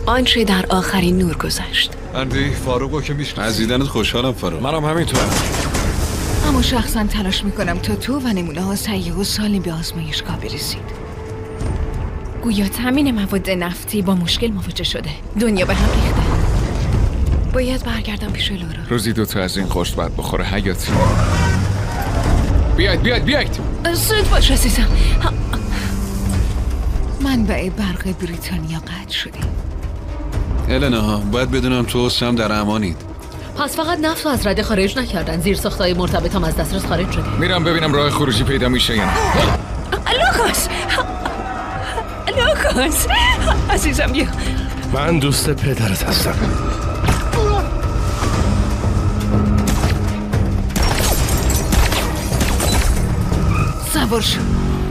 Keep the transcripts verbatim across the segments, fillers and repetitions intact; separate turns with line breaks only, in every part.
آنچه در آخرین نور گذشت.
اندی فاروقو که میشنم.
از دیدنت خوشحالم فاروق.
منم همینطورم.
اما شخصا تلاش میکنم تا تو و نمونه ها سیه و سالم به آزمایشگاه برسید.
گویا تامین مواد نفتی با مشکل مواجه شده. دنیا به هم ریخته. باید برگردم پیش لورا.
روزی دوتا از این قرص باید بخوره حیاتی. بیاید بیاید بیاید.
زود باش عزیزم.
منبع برق بریتانیا قطع شده.
النا باید بدونم تو و سم در امانید.
پس فقط نفت از رده خارج نکردن، زیر ساختای مرتبط هم از دسترس خارج شده.
میرم ببینم راه خروجی پیدا میشه یا نه.
لوکاس لوکاس عزیزم بیا.
من دوست پدرت هستم.
سوار شو.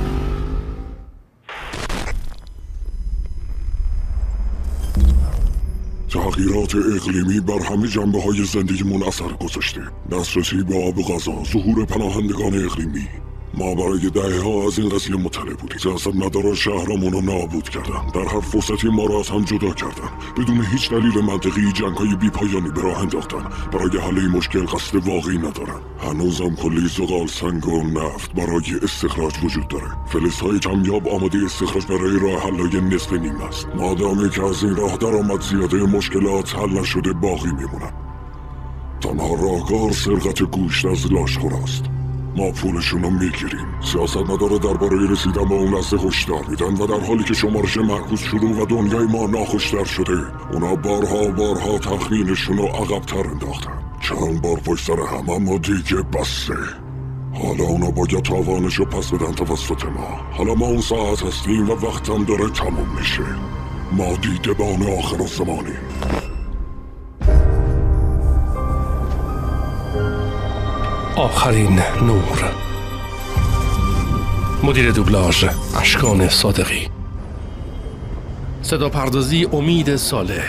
تغییرات اقلیمی بر همه جنبه های زندگیمون اثر گذاشته. دسترسی به آب و غذا، ظهور پناهندگان اقلیمی. ما برای دهه ها از این قضیه مطلع بودیم. سیاستمداران شهرامون رو نابود کردن، در هر فرصتی ما را از هم جدا کردن، بدون هیچ دلیل منطقی جنگ‌های بی‌پایانی به راه انداختن. برای حل این مشکل قصد واقعی ندارن. هنوزم کلی زغال سنگ و نفت برای استخراج وجود داره. فلزهای کمیاب آماده استخراج برای راه حل‌های نصف نیم است. مادامی که از این راه درآمد زیاده مشکلات حل نشده باقی میمونن. تنها راهکار سرقت گوشت از لاشخوراست. ما پولشون رو میگیریم. سیاستمدارا درباره رسیدن به اون لحظه هشدار میدن و در حالی که شمارش معکوس شروع و دنیای ما ناخوشتر شده، اونا بارها و بارها تخمینشون رو عقب‌تر انداختن. چند بار پشت سر هم، اما دیگه بسته. حالا اونا باید تاوانشو پس بدن توسط ما. حالا ما اون ساعت هستیم و وقتم داره تموم میشه. ما دیدبان آخر الزمانیم.
آخرین نور. مدیر دوبلاژ اشکان صادقی. صدا پردازی امید صالح.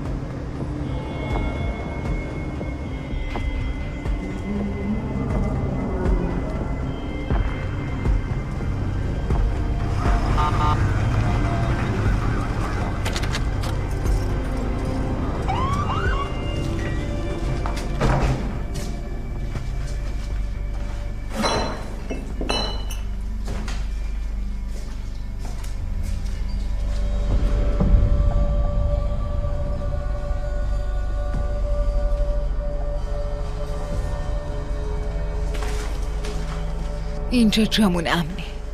اینجا جامون امنه.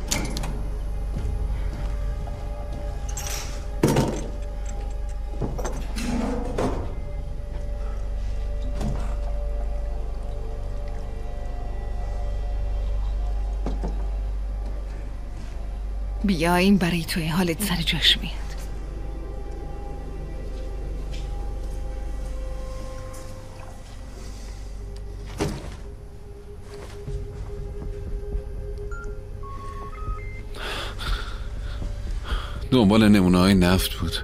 بیا این برای توی حالت سر جاش میاد.
دنبال نمونه های نفت بود.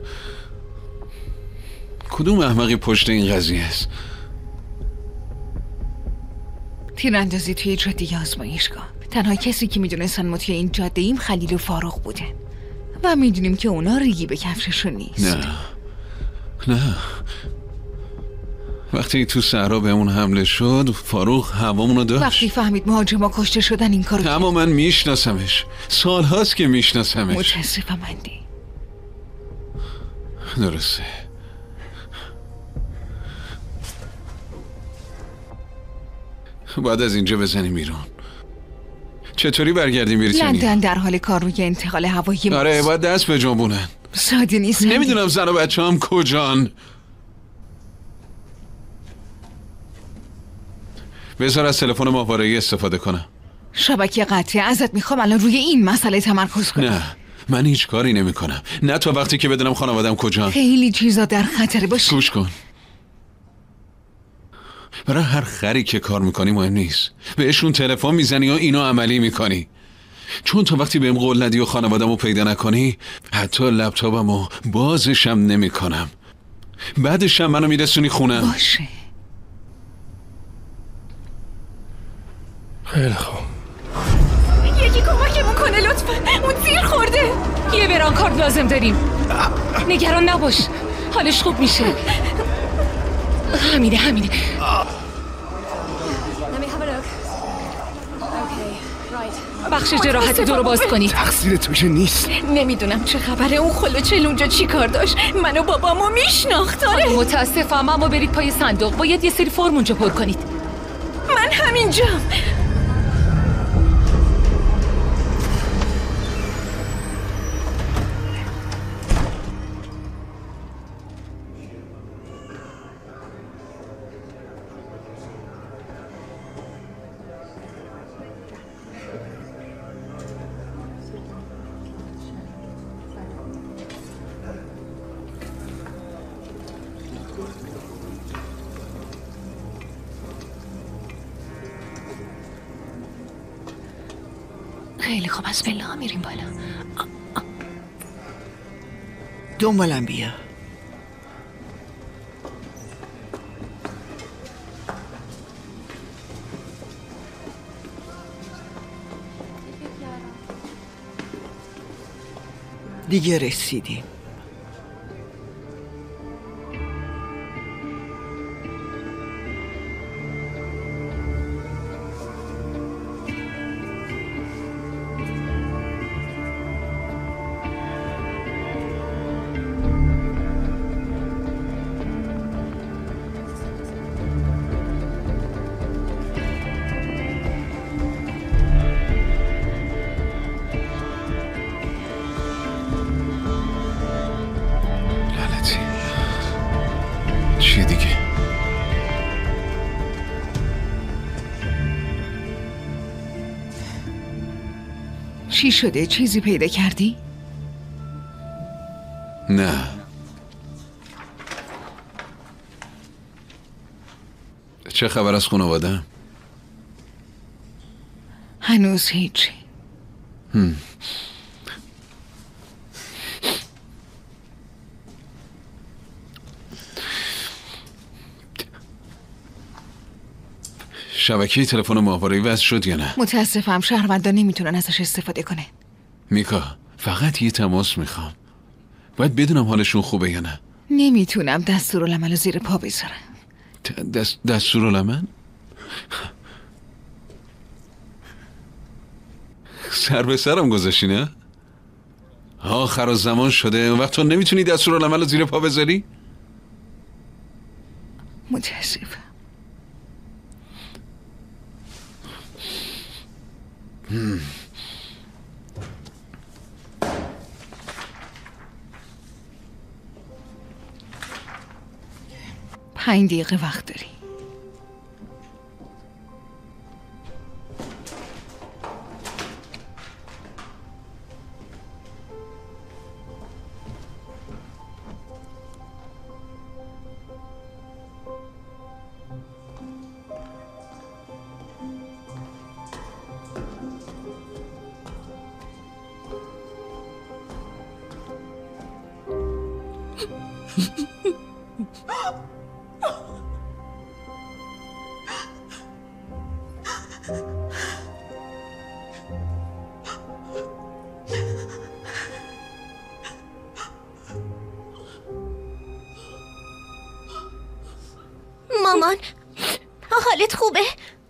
کدوم احمقی پشت این قضیه است؟
تیراندازی توی جاده آزمایشگاه. تنها کسی که میدونستن ما توی این جاده ایم خلیل و فاروق بودن و میدونیم که اونا ریگی به کفششون نیست.
نه نه وقتی تو صحرا به اون حمله شد فاروق هوامونو داشت.
وقتی فهمید مهاجما کشته شدن این کارو کرد.
اما من میشناسمش، سال هاست که میشناسمش.
متاسفم اندی.
درسته. باید از اینجا بزنیم بیرون. چطوری برگردیم بریتانیا؟
لندن در حال کار روی انتقال هوایی ماست.
آره باید دست به جنبونن.
ساده نیست.
نمیدونم زن و بچه هم کجان. بذار از تلفن ماهواره‌ای استفاده کنم.
شبکه قطعه. ازت میخوام الان روی این مسئله تمرکز کنم.
نه من هیچ کاری نمی کنم، نه تا وقتی که بدونم خانوادم کجان.
خیلی چیزا در خطر باشه.
گوش کن، برای هر خری که کار میکنی مهم نیست، بهشون تلفن میزنی و اینو عملی میکنی. چون تا وقتی بهم قول ندی و خانوادمو پیدا نکنی حتی لپتاپمو بازشم نمی کنم. بعدشم منو میرسونی خونم.
باشه.
خیلی خوب.
یکی کمکمون کنه لطفا. اون تیر خورده. یه برانکارد لازم داریم. نگران نباش.
حالش خوب میشه. همینه همینه. بخش جراحت دو رو باز کنید.
تقصیر تو که نیست.
نمیدونم چه خبره. اون خلوچل اونجا چی کار داشت؟ من و بابامو میشناخت. آره
متاسفم اما برید پای صندوق. باید یه سری فرم اونجا پر کنید.
من همینجام.
خیلی خوب، از بالله میریم بالا.
دنبالم بیا. دیگه رسیدیم.
چی شده؟ چیزی پیدا کردی؟
نه. چه خبر از خانواده؟
هنوز هیچی.
هم. شبکه تلفن ماهواره‌ای وصل شد یا نه؟
متاسفم شهروندان نمیتونن ازش استفاده کنه.
میکا فقط یه تماس میخوام. باید بدونم حالشون خوبه یا نه.
نمیتونم دستورالعمل زیر پا بذارم.
دست دستورالعمل؟ سر به سرم گذاشتی نه؟ آخر الزمان شده. اون وقت تو نمیتونی دستورالعمل زیر پا بذاری؟
متاسفم.
هم.
پنج دقیقه وقت داری.
مامان حالت خوبه؟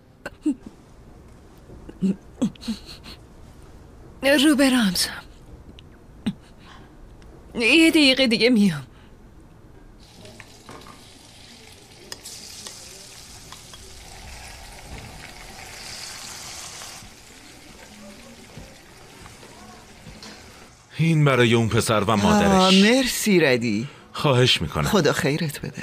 روبرامز یه دقیقه دیگه میام.
این برای اون پسر و مادرش.
مرسی ردی.
خواهش میکنم.
خدا خیرت بده.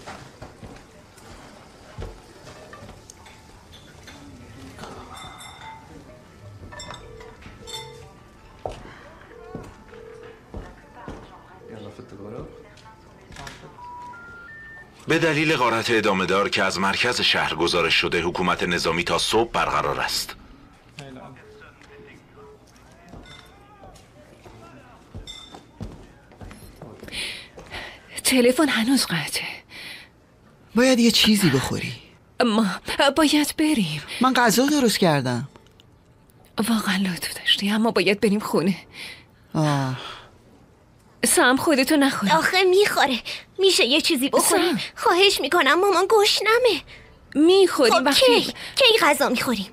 به دلیل غارت ادامه دار که از مرکز شهر گزارش شده، حکومت نظامی تا صبح برقرار است.
تلفن هنوز قطعه.
باید یه چیزی بخوری.
ما باید بریم.
من غذا درست کردم.
واقعا لطف داشتی اما باید بریم خونه.
آه.
سام خودتو نخور.
آخه میخوره. میشه یه چیزی بخوریم؟ خواهش میکنم مامان گشنمه.
میخوریم
خب
وقتی
کی کی غذا میخوریم؟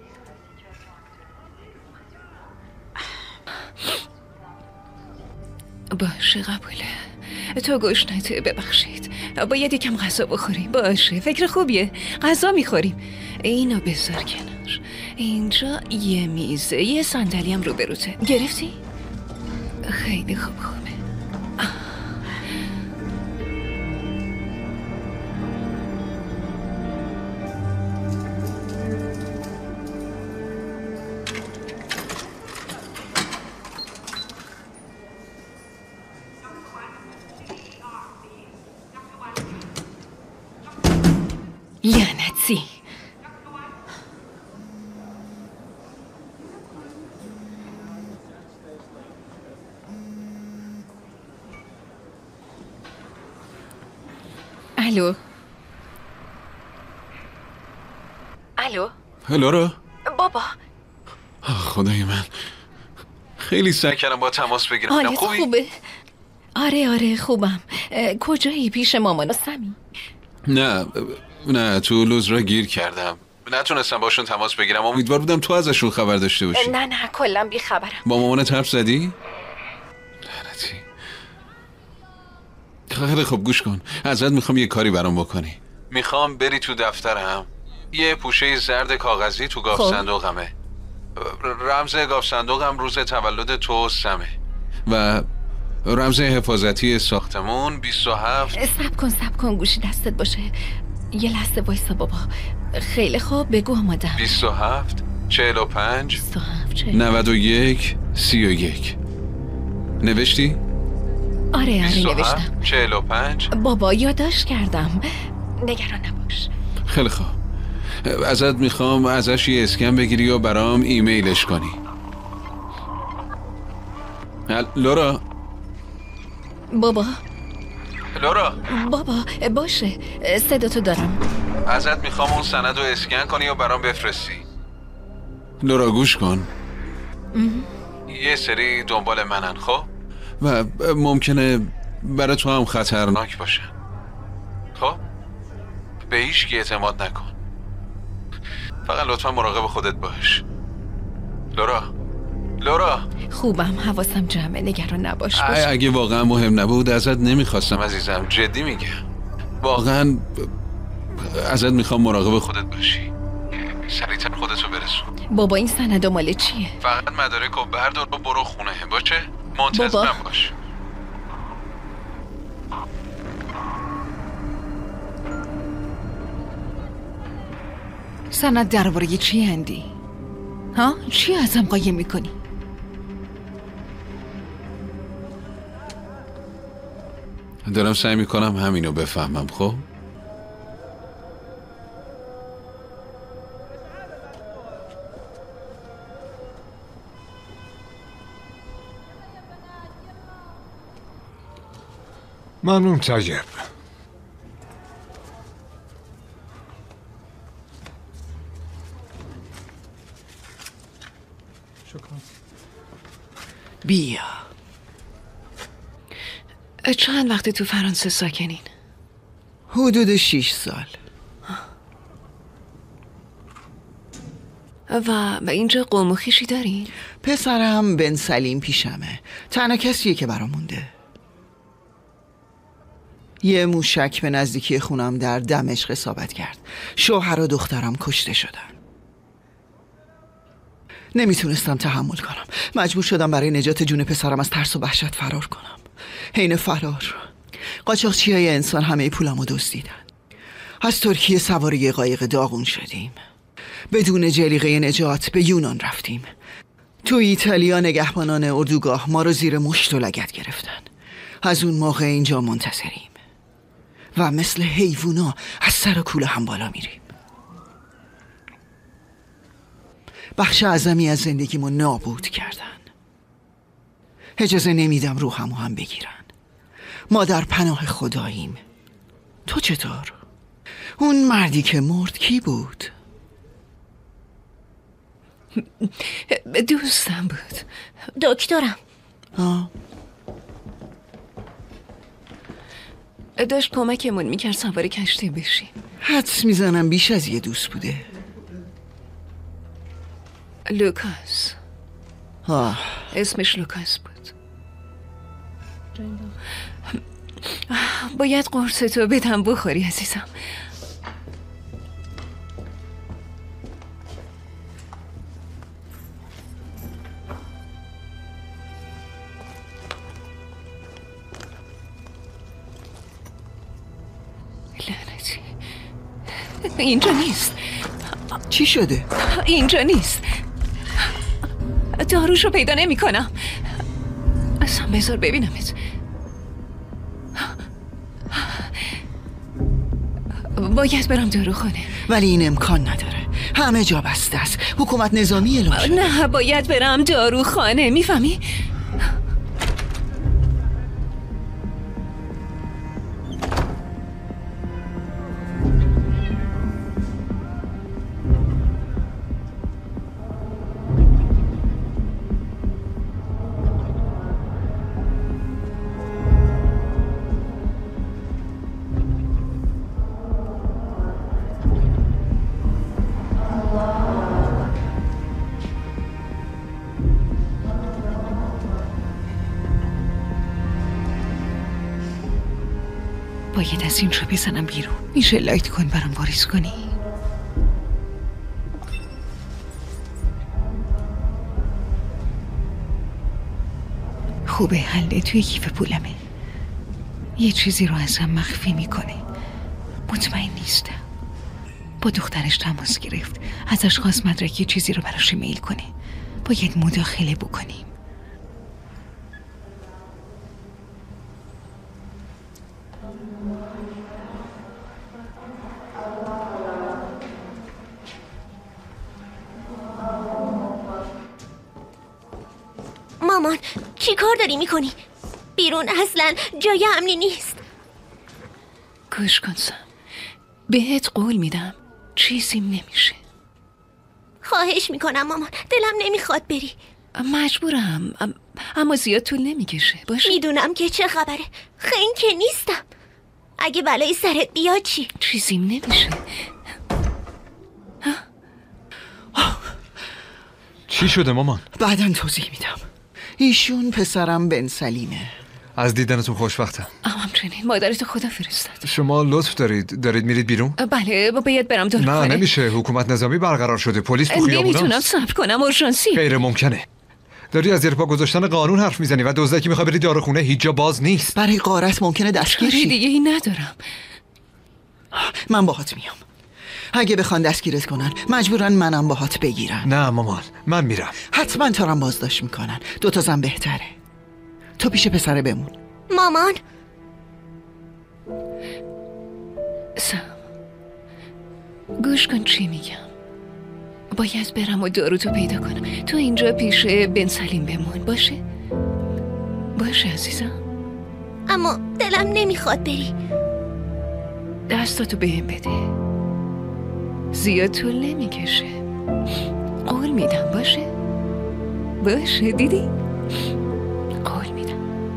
باشه قبوله. تو گشنته، ببخشید. باید یکم غذا بخوریم. باشه فکر خوبیه. غذا میخوریم. اینو بذار کنار. اینجا یه میزه، یه صندلی هم رو بروته. گرفتی؟ خیلی خوب خوبه. لعنتی. الو الو
لورا.
بابا.
خدای من، خیلی سعی کردم با تماس بگیرم.
حالت
خوبی؟
خوبه؟ آره آره خوبم. اه، کجایی؟ پیش مامان و سمی؟
نه نه تو لوز را گیر کردم، نتونستم باشون تماس بگیرم. امیدوار بودم تو ازشون خبر داشته باشی.
نه نه کلا بی خبرم.
با مامانت حرف زدی؟ لعنتی. خیلی خب گوش کن، ازت میخوام یه کاری برام بکنی. میخوام بری تو دفترم، یه پوشه زرد کاغذی تو گاف
خب.
صندوقمه. رمز گاف صندوقم روز تولد تو سمه و رمز حفاظتی ساختمون بیست و هفت.
سب کن سب کن گوشی دستت باشه. یه لحظه وایسا بابا. خیلی خوب بگو آمادم.
بیست و هفت چهل و پنج
بیست و هفت چهل.
نود و یک سی و یک. نوشتی؟
آره آره
بیست و هفت
نوشتم.
چهل و پنج.
بابا یادداشت کردم. نگران نباش.
خیلی خوب، ازت میخوام ازش یه اسکن بگیری و برام ایمیلش کنی. لورا.
بابا
لورا
بابا باشه صداتو دارم.
ازت میخوام اون سند رو اسکن کنی و برام بفرستی. لورا گوش کن. یه سری دنبال منن خب و ممکنه برای تو هم خطرناک باشه. خب به هیچ کی اعتماد نکن، فقط لطفا مراقب خودت باش. لورا لورا
خوبم، حواسم جمعه، نگران نباش. باش.
اگه واقعا مهم نبود ازت نمیخواستم عزیزم، جدی میگم. واقعا ازت میخوام مراقب خودت باشی. سریعتر خودتو برسون.
بابا این سند مال چیه؟
فقط مدارک و بردار و برو خونه باشه. منتظرم باش.
سند درباره چی اندی؟ ها؟ چی ازم قایم میکنی؟
دارم سعی میکنم همینو بفهمم. خب
ممنون طیب.
بیا.
چند وقت تو فرانسه ساکنین؟
حدود شیش سال.
و و اینجا قوم و خویشی دارین؟
پسرم بن سلیم پیشمه، تنها کسیه که برام مونده. یه موشک به نزدیکی خونم در دمشق اصابت کرد. شوهر و دخترم کشته شدن. نمیتونستم تحمل کنم. مجبور شدم برای نجات جون پسرم از ترس و وحشت فرار کنم. حین فرار قاچاقچیای انسان همه پولمو دزدیدن. از ترکیه سوار یه قایق داغون شدیم. بدون جلیقه نجات به یونان رفتیم. تو ایتالیا نگهبانان اردوگاه ما رو زیر مشت و لگد گرفتن. از اون موقع اینجا منتظریم و مثل حیوونا از سر کوله هم بالا میریم. بخش اعظمی از زندگیمو نابود کردن. اجازه نمیدم روحمو هم بگیرن. ما در پناه خداییم. تو چطور؟ اون مردی که مرد کی بود؟
دوستم بود.
دکترم.
آه.
داشت کمکمون میکرد سوار کشتی بشیم.
حدس میزنم بیش از یه دوست بوده.
لوکاس.
آه.
اسمش لوکاس بود. باید قرصتو بدم بخوری عزیزم. لعنتی، اینجا نیست.
چی شده؟
اینجا نیست. داروشو پیدا نمی کنم. اصلا بذار ببینمت. باید برم داروخانه.
ولی این امکان نداره، همه جا بسته است. حکومت نظامی اعلام شده.
نه، باید برم داروخانه، میفهمی؟ باید از این رو بزنم بیرون. میشه لایت کن برام واریز کنی؟ خوبه، حله توی کیف پولمه. یه چیزی رو ازم مخفی میکنه. مطمئن نیستم. با دخترش تماس گرفت، ازش خواست مدرک یه چیزی رو براش ایمیل کنه. باید مداخله بکنیم.
مامان چی کار داری میکنی؟ بیرون اصلا جای امنی نیست.
گوش کن سم، بهت قول میدم چیزیم نمیشه.
خواهش میکنم مامان، دلم نمیخواد بری.
مجبورم، اما زیاد طول نمیکشه. باشه؟
میدونم که چه خبره. خنگ که نیستم. اگه بلای سرت بیاد چی؟
چیزیم نمیشه.
چی شده مامان؟
بعداً توضیح میدم. ایشون پسرم بن سلیمه.
از دیدنتون خوشبختم.
همچنین، مادرتو خدا فرستاد.
شما لطف دارید دارید میرید بیرون؟
بله، باید برم داروخانه.
نه نمیشه، حکومت نظامی برقرار شده، پلیس تو خیابوناست.
نمیتونم صبر کنم، اورژانسی.
غیر ممکنه. داری از زیر پا گذاشتن قانون حرف میزنی و دزدکی میخوای بری داروخونه، هیچ جا باز نیست.
برای غارت ممکنه دستگیر شی.
دیگه ای ندارم.
من باهات میام. اگه بخوان دستگیرت کنن مجبورن منم باهات بگیرن.
نه مامان، من میرم.
حتما تو رو بازداشت میکنن. دو تا زن بهتره. تو پیش پسره بمون.
مامان
سم، گوش کن چی میگم. باید برم و دارو تو پیدا کنم. تو اینجا پیش بن سلیم بمون. باشه؟ باشه عزیزم.
اما دلم نمیخواد بری.
دستاتو بهم بده. زیاد طول نمیکشه. قول میدم. باشه؟ باشه دیدی؟ قول میدم.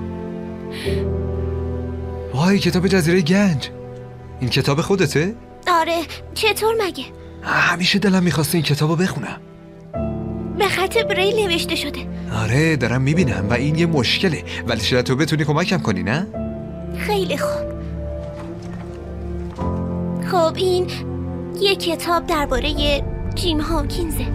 وای، کتاب جزیره گنج. این کتاب خودته؟
آره، چطور مگه؟
همیشه دلم میخواسته این کتابو بخونم.
به خط بریل نوشته شده.
آره دارم میبینم و این یه مشکله، ولی شاید تو بتونی کمکم کنی، نه؟
خیلی خوب. خب این یه کتاب درباره جیم هاکینزه.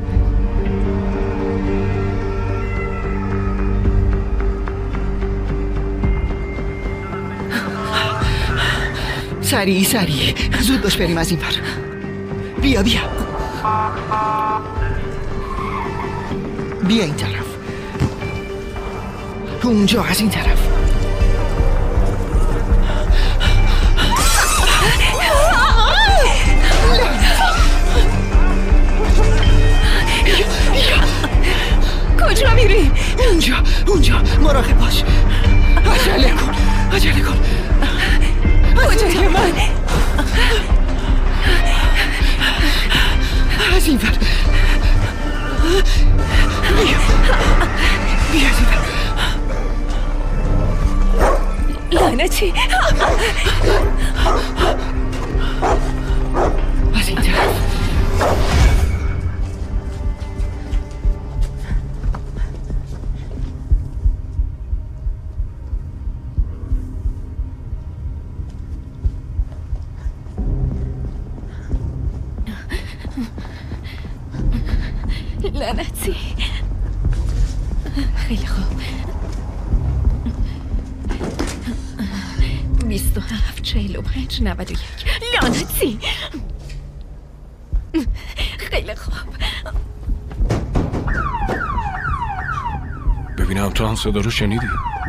سریع سریع زود باش بریم از این پر. بیا بیا بیا این طرف. اونجا از این طرف.
کجا میری؟
اونجا اونجا مراقب باش. عجله کن عجله کن.
کجای من؟
از این ور. بیا بیا از این ور.
لعنتی، لعنتی.
از این طرف.
لعنتی. خیلی خوب. بیست و هفت چهل و پنج نود و یک. لعنتی. خیلی خوب.
ببینم تو هم صدا رو شنیدی؟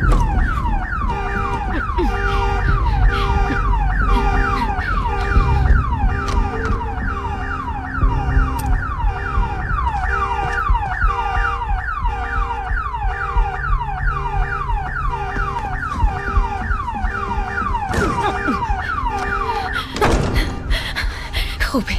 خوبه.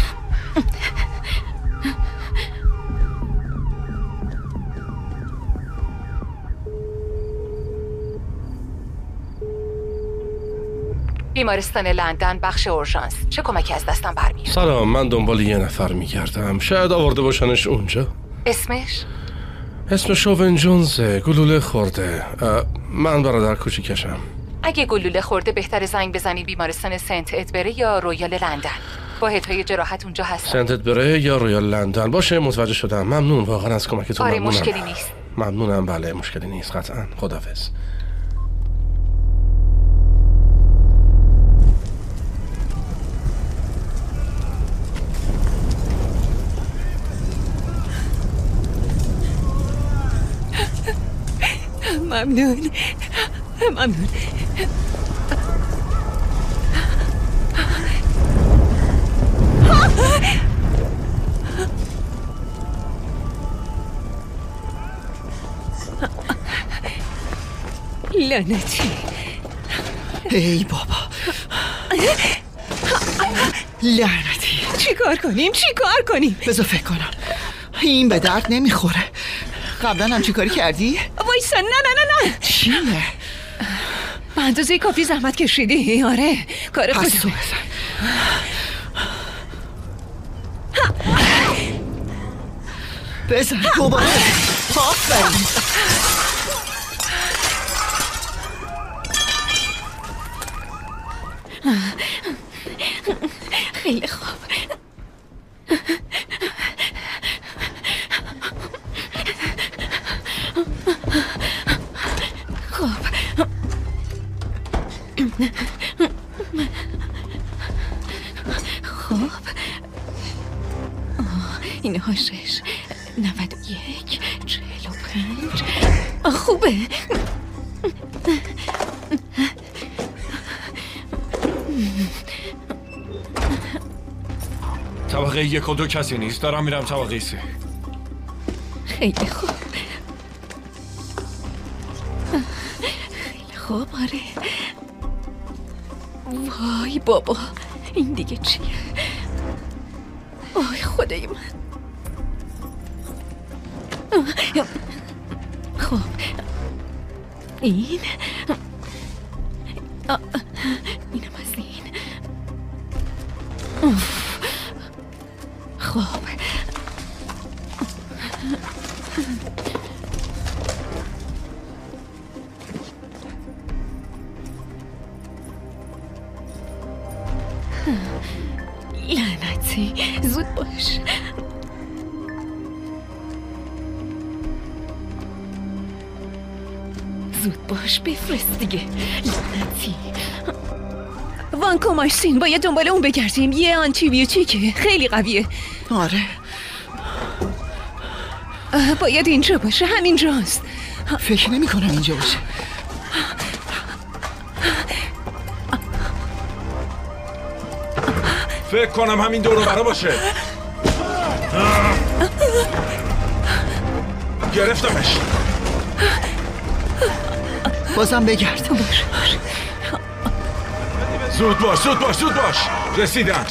بیمارستان لندن بخش اورژانس. چه کمکی از دستم برمیاد؟
سلام، من دنبال یه نفر میگردم. شاید آورده باشنش اونجا.
اسمش؟
اسمش اوون جونزه. گلوله خورده. من برادر کوچیکشم.
اگه گلوله خورده بهتر زنگ بزنی بیمارستان سنت ادبره یا رویال لندن. واحدهای جراحت اونجا هست.
سنت ادبره یا رویال لندن. باشه، متوجه شدم. ممنون واقعا از کمکتون.
آره،
ممنونم.
مشکلی نیست.
ممنونم. بله، مشکلی نیست قطعا. خداحافظ.
ممنون. ممنون. لعنتی.
ای بابا. لعنتی.
چی کار کنیم؟ چی کار کنیم؟
بذار فکر کنم. این به درد نمیخوره. قبلا هم چی کاری کردی؟
وایسا. نه نه نه نه.
چیه؟
به اندازه کافی زحمت کشیدی. آره، کار خودم.
پس تو بزن. بزن دوباره. آفرین.
خیلی خوب. خب. خب. اینها شش. نود و یک. چهل و پنج. خوبه.
طبقه یک و دو کسی نیست. دارم میرم طبقه سه.
خیلی خوب. خیلی خوب. آره. وای بابا، این دیگه چیه؟ آی خدای من. خب این اینم از این. خب لعنتی. زود باش. زود باش بفرست دیگه. لعنتی. وانکومایسین. باید دنبال اون بگردیم. یه آنتی بیوتیکه خیلی قویه.
آره،
باید اینجا باشه. همینجاست.
فکر نمی کنم اینجا باشه.
فکر کنم همین دور و برا باشه. گرفتمش.
بازم بگرد.
باش باش.
زود باش زود باش زود باش. رسیدن.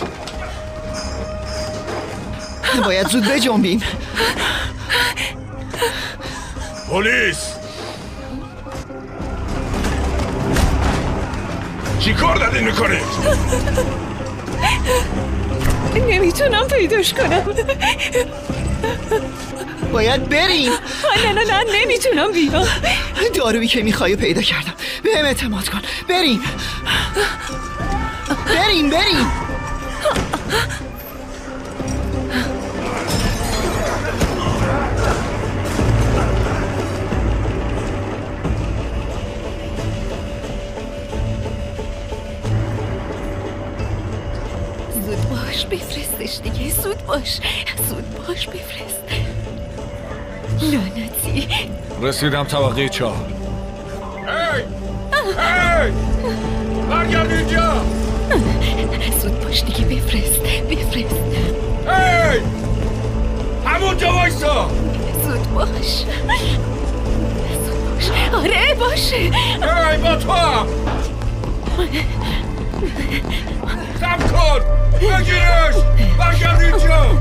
باید زود بجنبیم.
پلیس.
چی کار دارین میکنید؟
نمیتونم پیداش کنم.
باید بریم.
نه نه نه نمیتونم بیام.
دارویی که میخوای پیدا کردم. بهم اعتماد کن. بریم بریم بریم.
زود باش بفرستش دیگه. زود باش زود باش بفرست. لعنتی.
رسیدم طبقه چهار.
هی هی برگرد اینجا.
زود باش دیگه بفرست بفرست.
هی همونجا وایسا.
زود باش زود باش. آره باشه.
هی با تو هم سب کن. بگیرش. برگرد اینجا.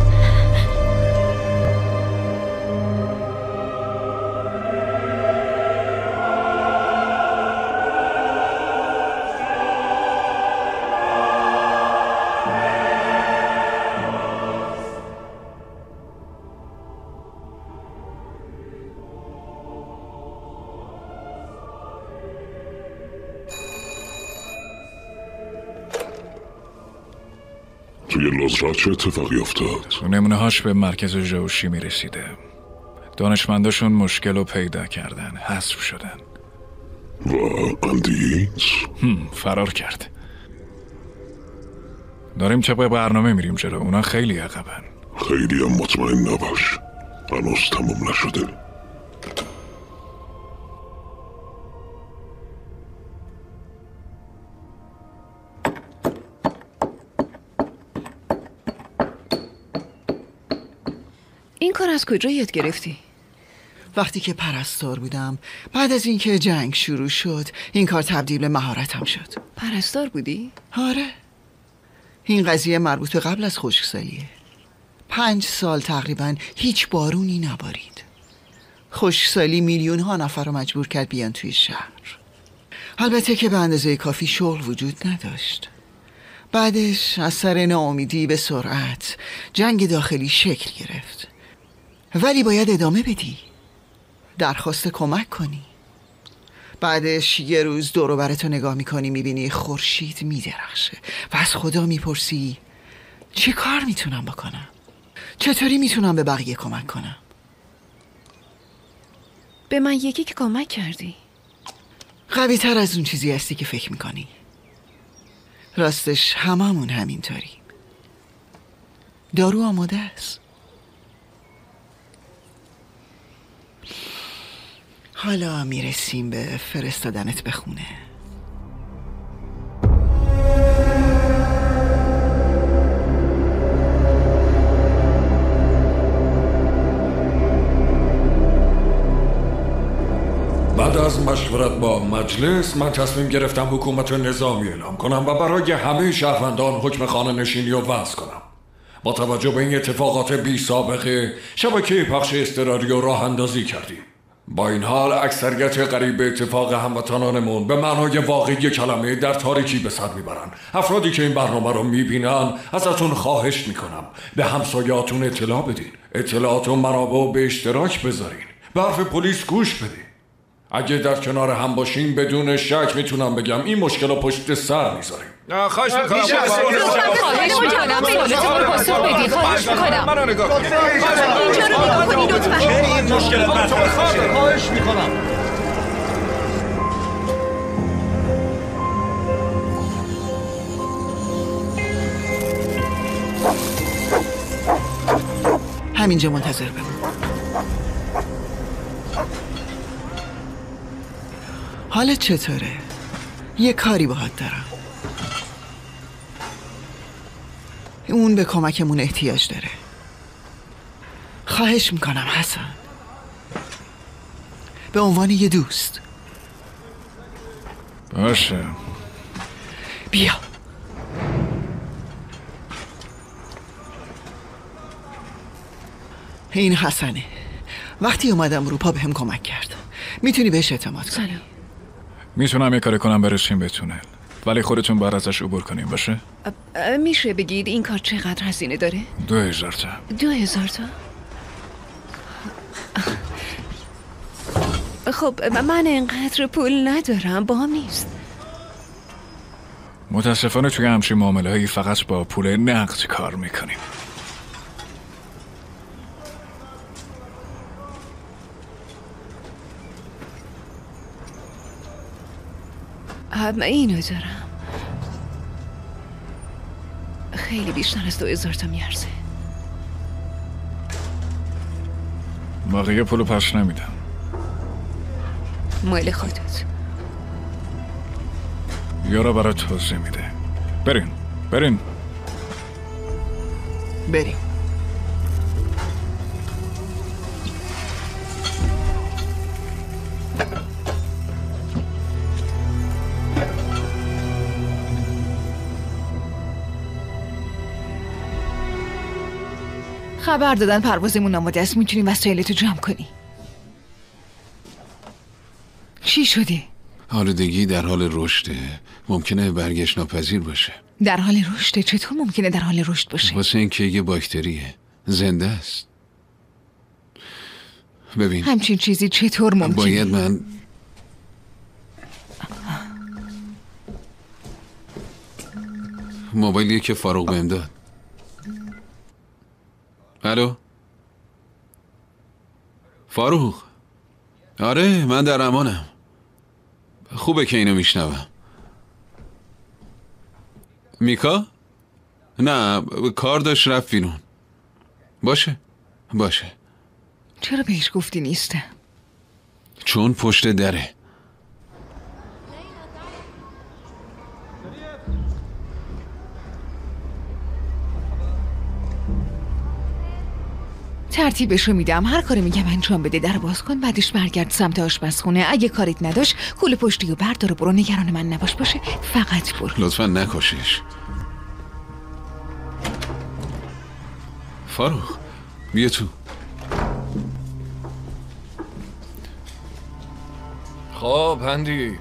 توی نظرت چه اتفاقی افتاد؟
تو نمونه هاش به مرکز ژئوشی میرسیده. دانشمنداشون مشکل رو پیدا کردن، حذف شدن.
و اندینز؟
فرار کرد. داریم طبق برنامه میریم جلو. اونا خیلی عقبن.
خیلی هم مطمئن نباش، هنوز تموم نشده.
این کار از کجا یاد گرفتی؟
وقتی که پرستار بودم، بعد از اینکه جنگ شروع شد، این کار تبدیل به مهارتم شد.
پرستار بودی؟
آره. این قضیه مربوط به قبل از خشکسالیه. پنج سال تقریبا هیچ بارونی نبارید. خشکسالی میلیون ها نفر رو مجبور کرد بیان توی شهر. البته که به اندازه کافی شغل وجود نداشت. بعدش از سر ناامیدی به سرعت جنگ داخلی شکل گرفت. ولی باید ادامه بدی، درخواست کمک کنی. بعدش یه روز دور و برتو نگاه میکنی، میبینی خورشید میدرخشه و از خدا میپرسی چه کار میتونم بکنم؟ چطوری میتونم به بقیه کمک کنم؟
به من یکی که کمک کردی.
قوی تر از اون چیزی هستی که فکر میکنی. راستش هممون همینطوریم. دارو آماده است. حالا میرسیم به فرستادنت به خونه.
بعد از مشورت با مجلس من تصمیم گرفتم حکومت نظامی اعلام کنم و برای همه شهروندان حکم خانه نشینی رو وضع کنم. با توجه به این اتفاقات بی سابقه شبکه پخش اضطراری رو راه اندازی کردیم. با این حال اکثریت قریب به اتفاق هموطنانمون به معنای واقعی کلمه در تاریکی به سر میبرن. افرادی که این برنامه رو میبینن ازتون خواهش میکنم به همسایاتون اطلاع بدین، اطلاعات و منابع به اشتراک بذارین، به حرف پلیس گوش بدین. اگه در کنار هم باشین بدون شک میتونم بگم این مشکل رو پشت سر میذاریم.
خواهش میکنم
خواهش میکنم سوالتون رو پاسخ بدید. خواهش میکنم
منو نگاه کن.
اینجا رو نگاه کنی لطفا.
این مشکل خواهش میکنم.
همینجا منتظر بمون. حالت چطوره؟ یه کاری باهات دارم. اون به کمکمون احتیاج داره. خواهش میکنم حسن، به عنوان یه دوست.
باشه
بیا. این حسنه. وقتی اومدم اروپا بهم کمک کرد. میتونی بهش اعتماد کنی.
میتونم یه کاری کنم برسیم به تونل. ولی خودتون باید ازش عبور کنیم باشه؟
میشه بگید این کار چقدر هزینه داره؟
دو هزار تا.
دو هزار تا؟ خب من اینقدر پول ندارم، با هم نیست.
متاسفانه توی همچین معامله هایی فقط با پول نقد کار میکنیم.
هم اینو دارم. خیلی بیشتر از دو هزار تا میارزه.
بقیه پولو پس نمیدم.
مال خودت.
یارا برای توضیح میده. برین برین
بریم.
خبر دادن پروازمون آماده است، میتونی وسایلتو جمع کنی. چی شده؟
آلودگی در حال رشده، ممکنه برگشت ناپذیر باشه.
در حال رشده؟ چطور ممکنه در حال رشد باشه؟
واسه اینکه یه باکتریه، زنده است. ببین
همچین چیزی چطور ممکنه؟
باید من موبایلیه که فاروق بهم داد. الو فاروق؟ آره من در امانم. خوبه که اینو میشنوم. میکا؟ نه کار داشت رفت بیرون. باشه باشه.
چرا بهش گفتی نیسته؟
چون پشت دره.
ترتیبشو میدم، هر کاری میگم انجام بده. در باز کن، بعدش برگرد سمت آشپزخونه. اگه کاریت نداشت کوله پشتی و بردار و برو. نگران من نباش باشه؟ فقط برو.
لطفا نکشش. فاروق بیا تو.
خب هندی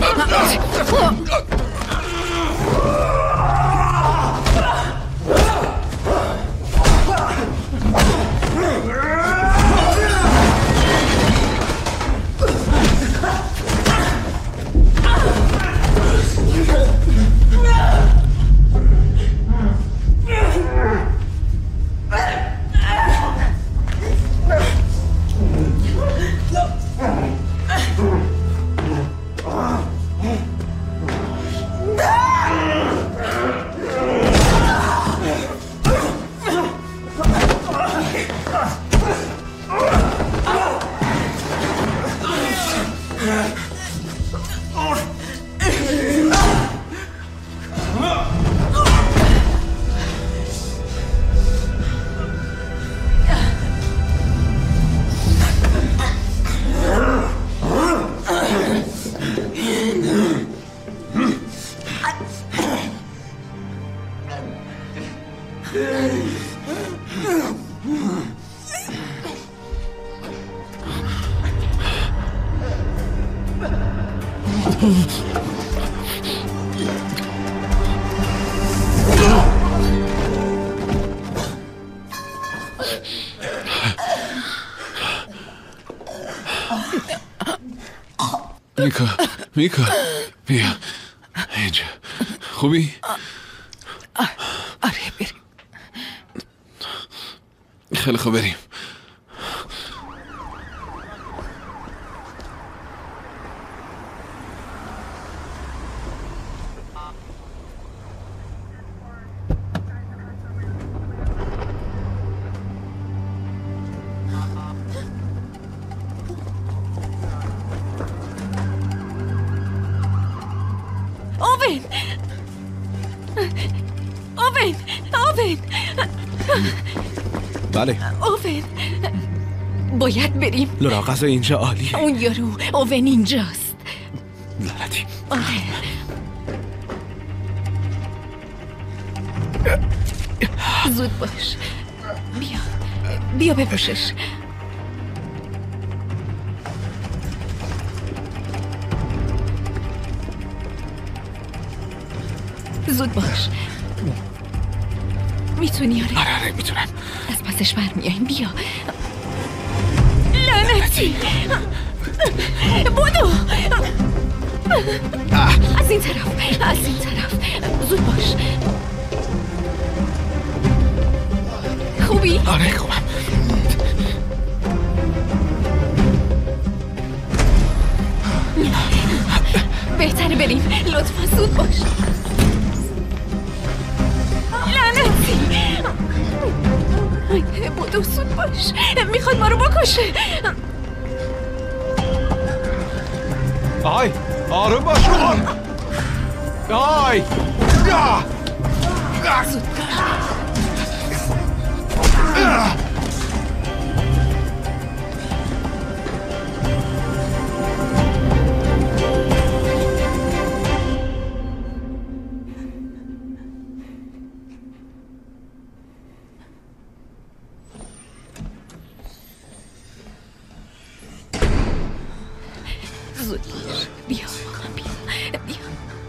میکا میکا بیا اینجا. خوبی؟
آره بریم.
خیلی خوب بریم.
اوون اوون اوون
بله
اوون باید بریم.
لورا غذا اینجا عالیه.
اون یارو اوون اینجاست.
لعنتی.
آره زود باش. بیا بیا بپوشش. زود باش. میتونی؟ آره
آره آره میتونم.
از پسش برمیاییم. بیا. لعنتی. بودو. از این طرف. از این طرف. زود باش. خوبی؟
آره خوبم.
بهتره بریم. لطفا زود باش. لعنتی. بودو زود باش. میخواد ما رو بکشه.
آی آروم باش بخور. آی
زود باش. زود باش. بیا بیا بیا.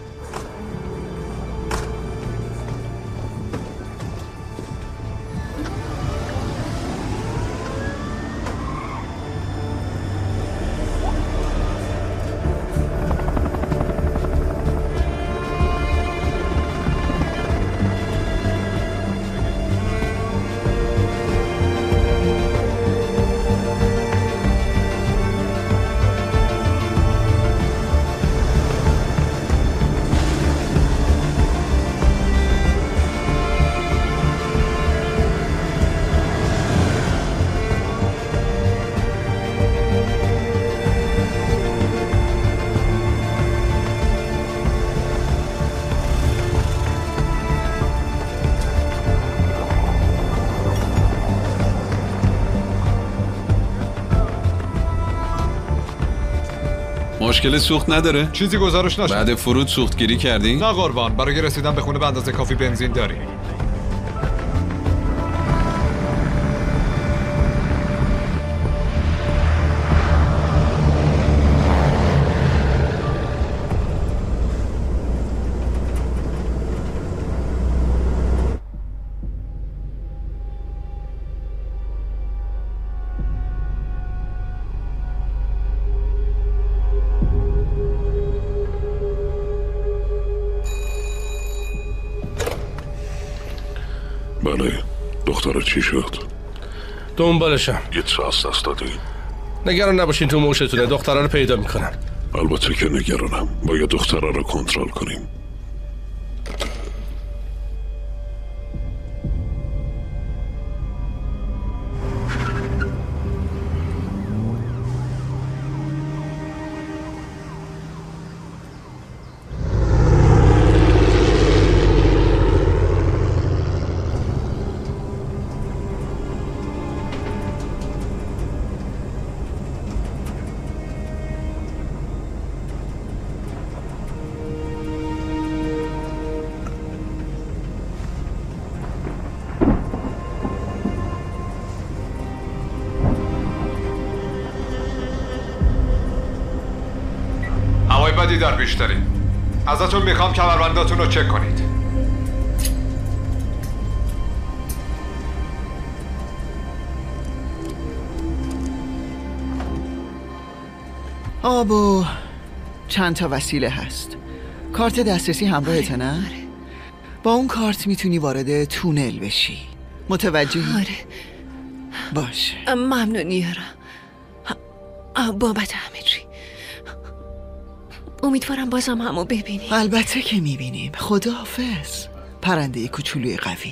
مشکل سوخت نداره؟
چیزی گزارش نشد.
بعد فرود سوخت گیری کردی؟
نه قربان، برای رسیدن به خونه به اندازه کافی بنزین داری.
بله دختر چی شد؟
دنبالشم.
یه چه از دست دادی؟
نگران نباشین تو موشتونه. دختره رو پیدا میکنم.
البته که نگرانم. باید دختره رو کنترل کنیم.
بدی در بیشتری. ازتون میخوام کمربنداتون رو چک کنید.
آب و چند تا وسیله هست. کارت دسترسی همراهته نه؟ با اون کارت میتونی وارد تونل بشی. متوجهی؟
آره.
باشه.
ممنون یارا. بابت همه چی. امیدوارم بازم همو ببینیم.
البته که میبینیم. خداحافظ پرنده کوچولوی قوی.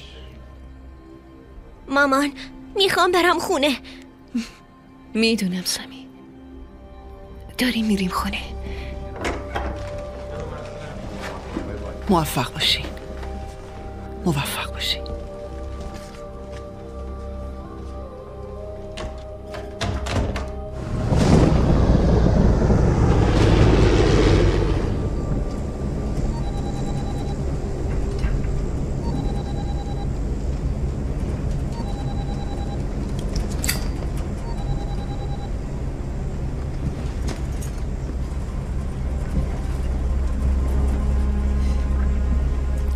مامان میخوام برم خونه.
میدونم سمی. داریم میریم خونه.
موفق باشین. موفق باشین.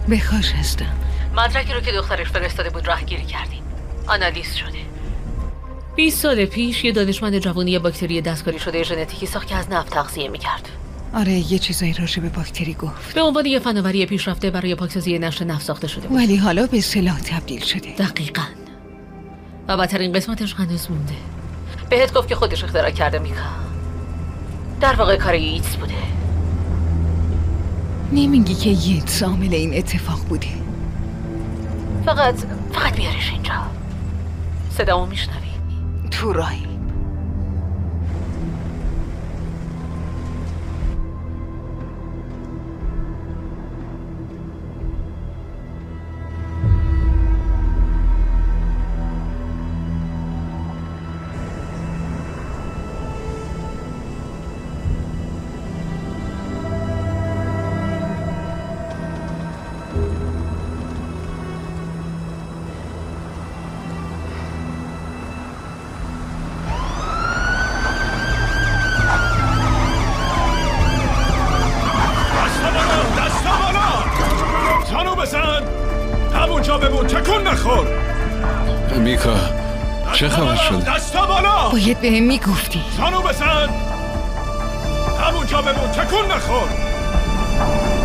بخواش هستم.
مدرکی رو که دخترش فرستاده بود راهگیری کردیم. آنالیز شده. بیست سال پیش یه دانشمند جوانی یه باکتری دستکاری شده ژنتیکی ساخت که از نفت تغذیه میکرد.
آره یه چیزایی راجع به باکتری گفت.
به عنوان یه فناوری پیشرفته برای پاکسازی نشت نفت ساخته شده بود.
ولی حالا به سلاح تبدیل شده.
دقیقاً. و بدترین قسمتش هنوز مونده. بهت گفت که خودش اختراع کرده میکا. در واقع کار ایتس بوده.
نمیگی که ییتس عامل این اتفاق بوده؟
فقط فقط بیارش اینجا. صدامو میشنوی؟
تو راهی.
میکا چه خبر شده؟
دستا بالا!
باید به هم میگفتی.
زانو بزن! همونجا بمون تکون نخور!